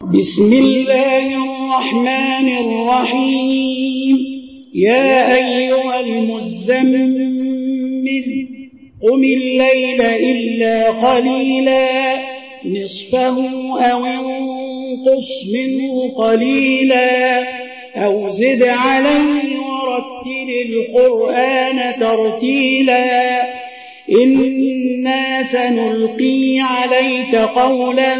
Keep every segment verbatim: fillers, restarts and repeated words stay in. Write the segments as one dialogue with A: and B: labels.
A: بسم الله الرحمن الرحيم. يا أيها المزمل قم الليل إلا قليلا نصفه أو انقص منه قليلا أو زد عليه ورتل القرآن ترتيلا إنا سنلقي عليك قولا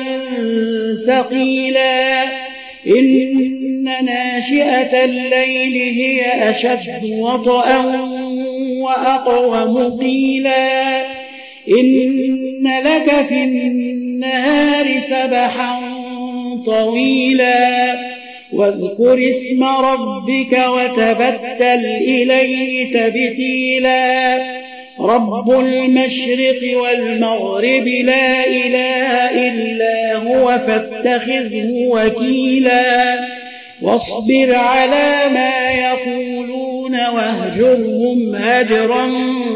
A: ثقيلا إن ناشئة الليل هي أشد وطئا وأقوم قيلا إن لك في النهار سبحا طويلا واذكر اسم ربك وتبتل إليه تبتيلا رب المشرق والمغرب لا إله إلا هو فاتخذه وكيلا واصبر على ما يقولون واهجرهم هجرا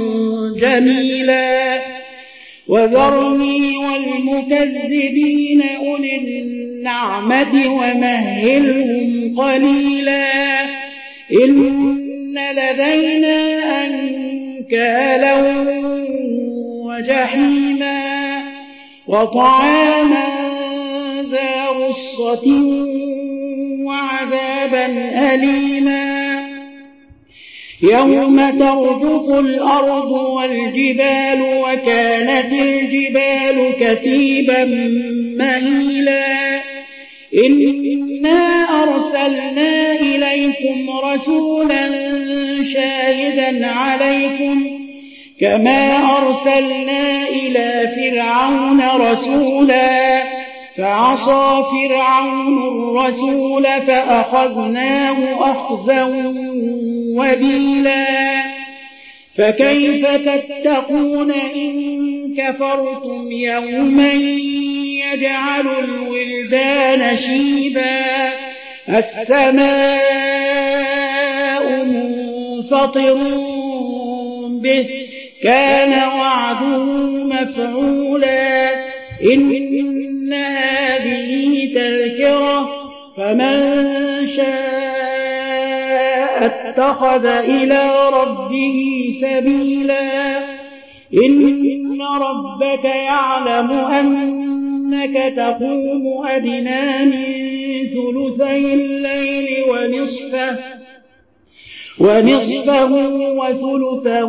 A: جميلا وذرني والمكذبين أولي النعمة ومهلهم قليلا إن لدينا أنكالا وجحيما وطعاما ذا غصة وعذابا أليما يوم ترجف الأرض والجبال وكانت الجبال كثيبا مهيلا إنا أرسلنا إليكم رسولا شاهدا عليكم كما أرسلنا إلى فرعون رسولا فعصى فرعون الرسول فأخذناه أخذا وبيلا فكيف تتقون إن كفرتم يوما يجعل الولدان شيبا السماء منفطر به كان وعده مفعولا إن هذه تذكرة فمن شاء اتخذ إلى ربه سبيلا إن ربك يعلم أنك تقوم أدنى من ثلثي الليل ونصفه ونصفه وثلثه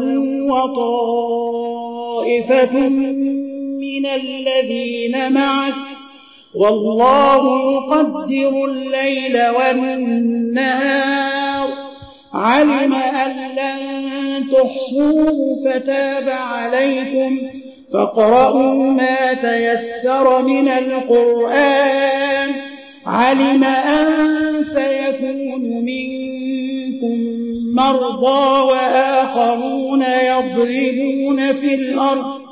A: وطائفة من الذين معك والله يقدر الليل والنهار علم أن لن تحصوه فتاب عليكم فاقرؤوا ما تيسر من القرآن علم أن سيكون منكم مرضى وآخرون يضربون في الأرض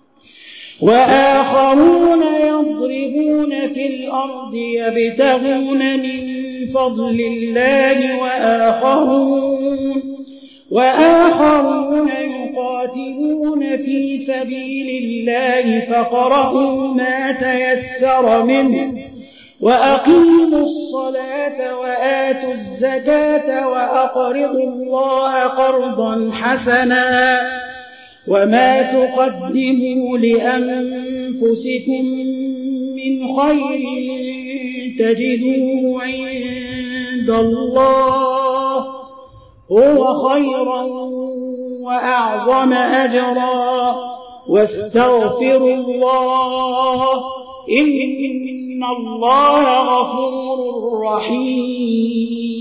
A: وآخرون يضربون في الأرض يبتغون من فضل الله وآخرون وآخرون يقاتلون في سبيل الله فاقرؤوا ما تيسر منه وأقيموا الصلاة وآتوا الزكاة وأقرضوا الله قرضا حسنا وما تقدموا لأنفسكم من خير تجدوه عند الله هو خيرا وأعظم أجرا واستغفروا الله إن الله غفور رحيم.